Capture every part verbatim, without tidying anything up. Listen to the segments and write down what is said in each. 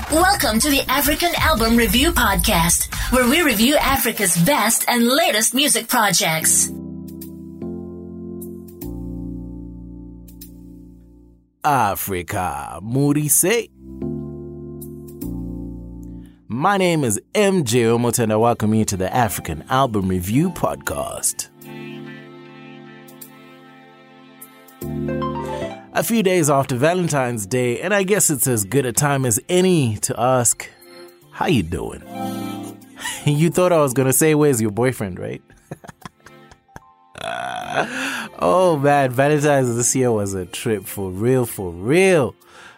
Welcome to the African Album Review Podcast, where we review Africa's best and latest music projects. Africa, Moody say. My name is M J Omoto and I welcome you to the African Album Review Podcast. A few days after Valentine's Day, and I guess it's as good a time as any to ask, how you doing? You thought I was going to say, where's your boyfriend, right? uh, oh man, Valentine's this year was a trip for real, for real.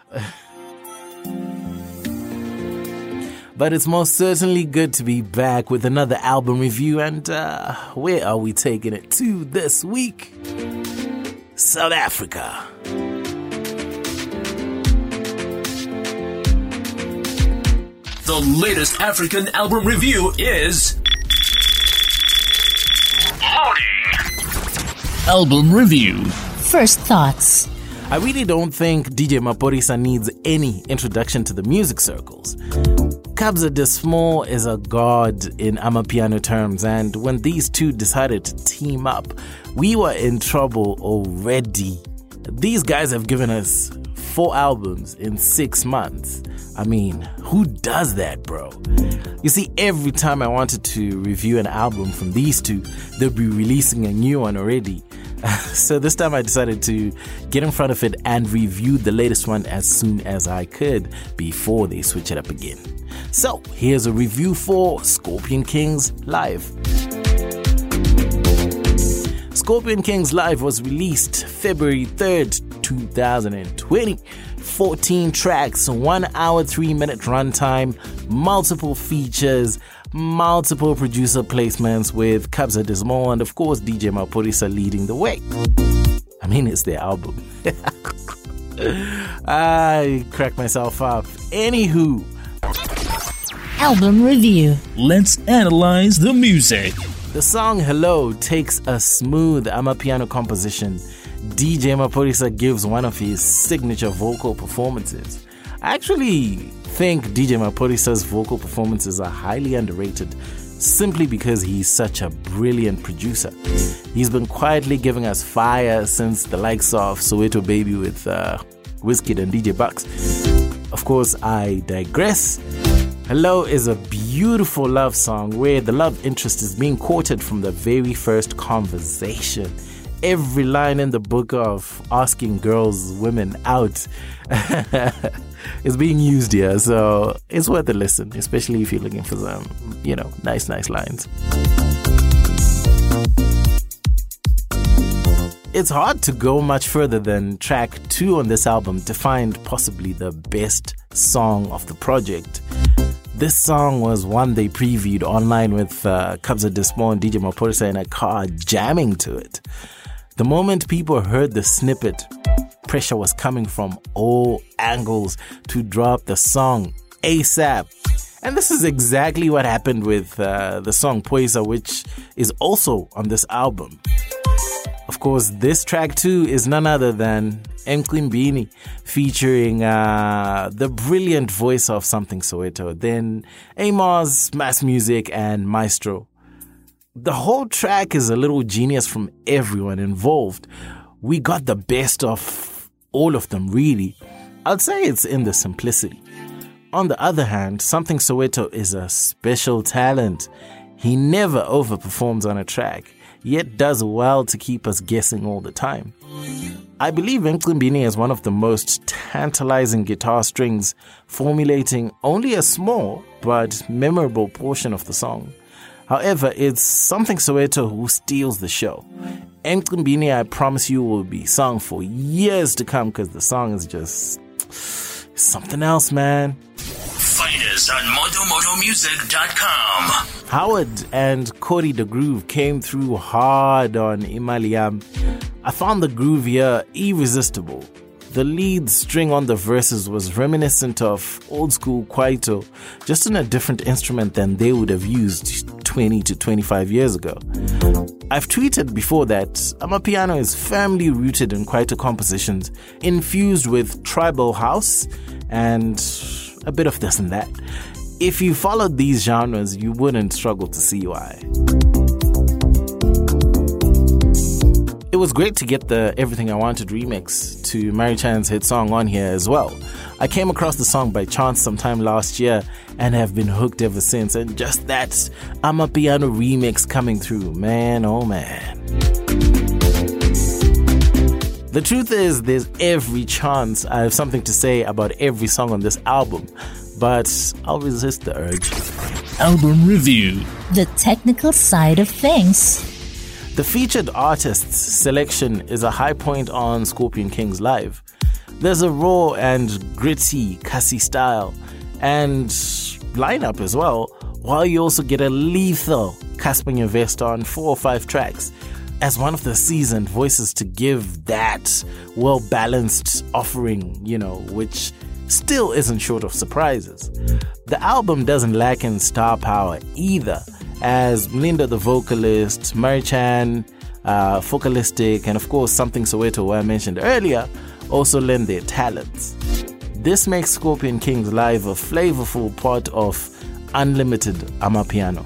But it's most certainly good to be back with another album review, and uh, where are we taking it to this week? South Africa. The latest African album review is Loading. Album review. First thoughts. I really don't think D J Maphorisa needs any introduction to the music circles. Kabza De Small is a god in Amapiano terms, and when these two decided to team up, we were in trouble already. These guys have given us four albums in six months. I mean, who does that, bro? You see, every time I wanted to review an album from these two, they'll be releasing a new one already. So this time I decided to get in front of it and review the latest one as soon as I could before they switch it up again. So here's a review for Scorpion Kings Live. Scorpion Kings Live was released February third, twenty twenty. fourteen tracks, one hour, three minute runtime, multiple features, multiple producer placements with Kabza De Small and of course D J Maphorisa leading the way. I mean, it's their album. I cracked myself up. Anywho. Album review. Let's analyze the music. The song Hello takes a smooth Amapiano composition. D J Maphorisa gives one of his signature vocal performances. I actually think D J Maphorisa's vocal performances are highly underrated simply because he's such a brilliant producer. He's been quietly giving us fire since the likes of Soweto Baby with uh, Wizkid and D J Bucks. Of course, I digress. Hello is a beautiful love song where the love interest is being quoted from the very first conversation. Every line in the book of asking girls, women out is being used here. So it's worth a listen, especially if you're looking for some, you know, nice, nice lines. It's hard to go much further than track two on this album to find possibly the best song of the project. This song was one they previewed online with uh, Kabza De Small and D J Maphorisa in a car jamming to it. The moment people heard the snippet, pressure was coming from all angles to drop the song ASAP. And this is exactly what happened with uh, the song Poisa, which is also on this album. Of course, this track too is none other than Mcimbini featuring uh, the brilliant voice of Something Soweto, then Amos, Mass Music, and Maestro. The whole track is a little genius from everyone involved. We got the best of all of them, really. I'd say it's in the simplicity. On the other hand, Something Soweto is a special talent. He never overperforms on a track, yet does well to keep us guessing all the time. I believe Mcimbini is one of the most tantalizing guitar strings, formulating only a small but memorable portion of the song. However, it's Something Soweto who steals the show. Mcimbini, I promise you, will be sung for years to come because the song is just something else, man. Find us on moto moto music dot com. Howard and Cody the Groove came through hard on Imaliam. I found the groove here irresistible. The lead string on the verses was reminiscent of old school kwaito, just on a different instrument than they would have used twenty to twenty-five years ago. I've tweeted before that Amapiano is firmly rooted in kwaito compositions, infused with tribal house and a bit of this and that. If you followed these genres, you wouldn't struggle to see why. It was great to get the Everything I Wanted remix to Mary Chan's hit song on here as well. I came across the song by chance sometime last year and have been hooked ever since. And just that Amapiano remix coming through, man, oh man. The truth is, there's every chance I have something to say about every song on this album, but I'll resist the urge. Album review. The technical side of things. The featured artists selection is a high point on Scorpion Kings Live. There's a raw and gritty Kasi style and lineup as well, while you also get a lethal Casper Nyovest on four or five tracks as one of the seasoned voices to give that well-balanced offering, you know, which still isn't short of surprises. The album doesn't lack in star power either, as Mlinda the vocalist, Mary Chan, uh, Focalistic, and of course Something Soweto, who I mentioned earlier, also lend their talents. This makes Scorpion Kings Live a flavorful part of unlimited Amapiano.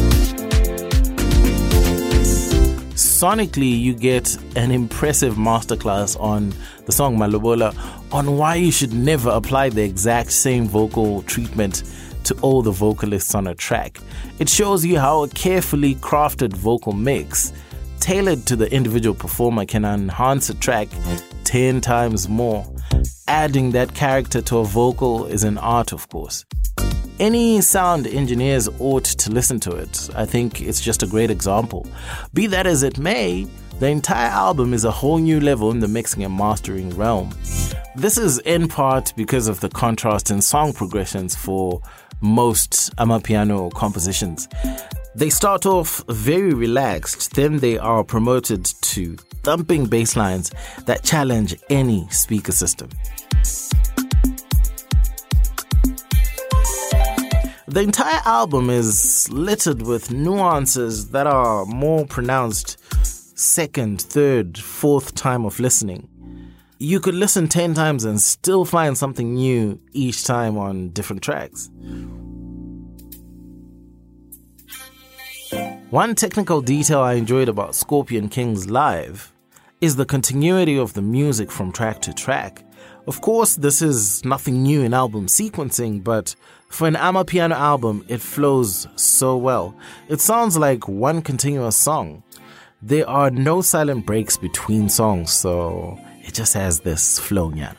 Sonically, you get an impressive masterclass on the song Malobola on why you should never apply the exact same vocal treatment to all the vocalists on a track. It shows you how a carefully crafted vocal mix tailored to the individual performer can enhance a track ten times more. Adding that character to a vocal is an art, of course. Any sound engineers ought to listen to it. I think it's just a great example. Be that as it may, the entire album is a whole new level in the mixing and mastering realm. This is in part because of the contrast in song progressions for most Amapiano compositions. They start off very relaxed, then they are promoted to thumping bass lines that challenge any speaker system. The entire album is littered with nuances that are more pronounced second, third, fourth time of listening. You could listen ten times and still find something new each time on different tracks. One technical detail I enjoyed about Scorpion Kings Live is the continuity of the music from track to track. Of course, this is nothing new in album sequencing, but for an Amapiano album, it flows so well. It sounds like one continuous song. There are no silent breaks between songs, so it just has this flow, yeah.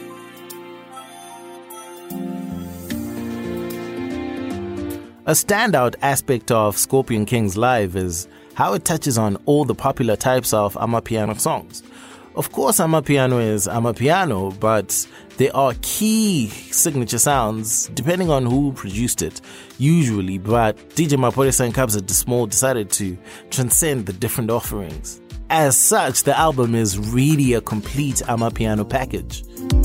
A standout aspect of Scorpion Kings Live is how it touches on all the popular types of Amapiano songs. Of course, Amapiano is Amapiano, but there are key signature sounds depending on who produced it, usually, but D J Maphorisa and Kabza De Small decided to transcend the different offerings. As such, the album is really a complete Amapiano package.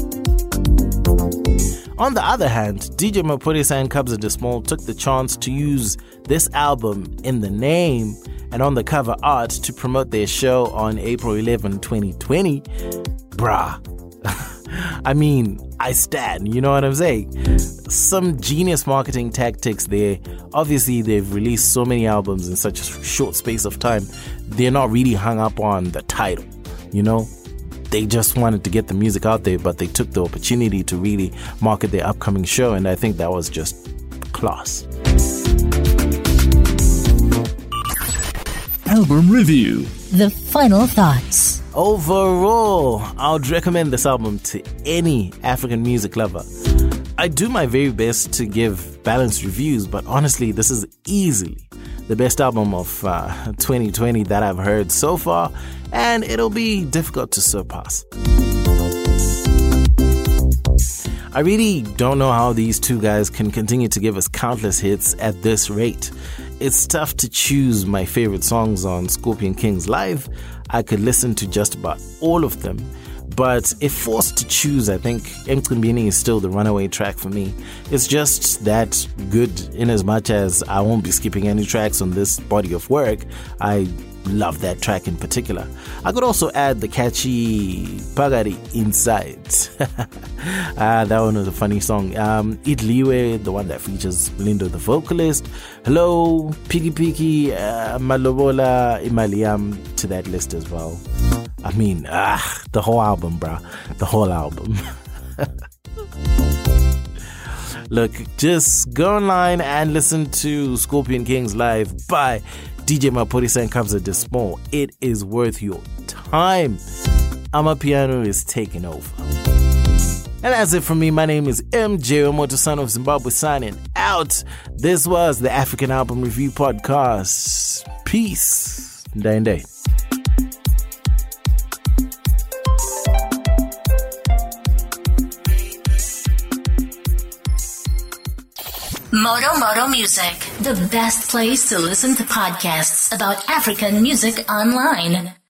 On the other hand, D J Maphorisa and Kabza De Small took the chance to use this album in the name and on the cover art to promote their show on April eleventh, twenty twenty. Bruh. I mean, I stand, you know what I'm saying? Some genius marketing tactics there. Obviously, they've released so many albums in such a short space of time. They're not really hung up on the title, you know? They just wanted to get the music out there, but they took the opportunity to really market their upcoming show, and I think that was just class. Album review. The final thoughts. Overall, I would recommend this album to any African music lover. I do my very best to give balanced reviews, but honestly, this is easily the best album of uh, twenty twenty that I've heard so far, and it'll be difficult to surpass. I really don't know how these two guys can continue to give us countless hits at this rate. It's tough to choose my favorite songs on Scorpion Kings Live. I could listen to just about all of them, but if forced to choose, I think Emcimbini is still the runaway track for me. It's just that good in as much as I won't be skipping any tracks on this body of work. I love that track in particular. I could also add the catchy Pagari Inside. ah, that one was a funny song. Um, Idliwe, the one that features Lindo the vocalist. Hello, Piki Piki, uh, Malobola, Imaliam to that list as well. I mean, ah, the whole album, bruh. The whole album. Look, just go online and listen to Scorpion Kings live by D J Mapurisa and Kabza De Small. It is worth your time. Amapiano is taking over. And that's it from me. My name is M J Omoto, son of Zimbabwe, signing out. This was the African Album Review Podcast. Peace. Day and day. Moto Moto Music, the best place to listen to podcasts about African music online.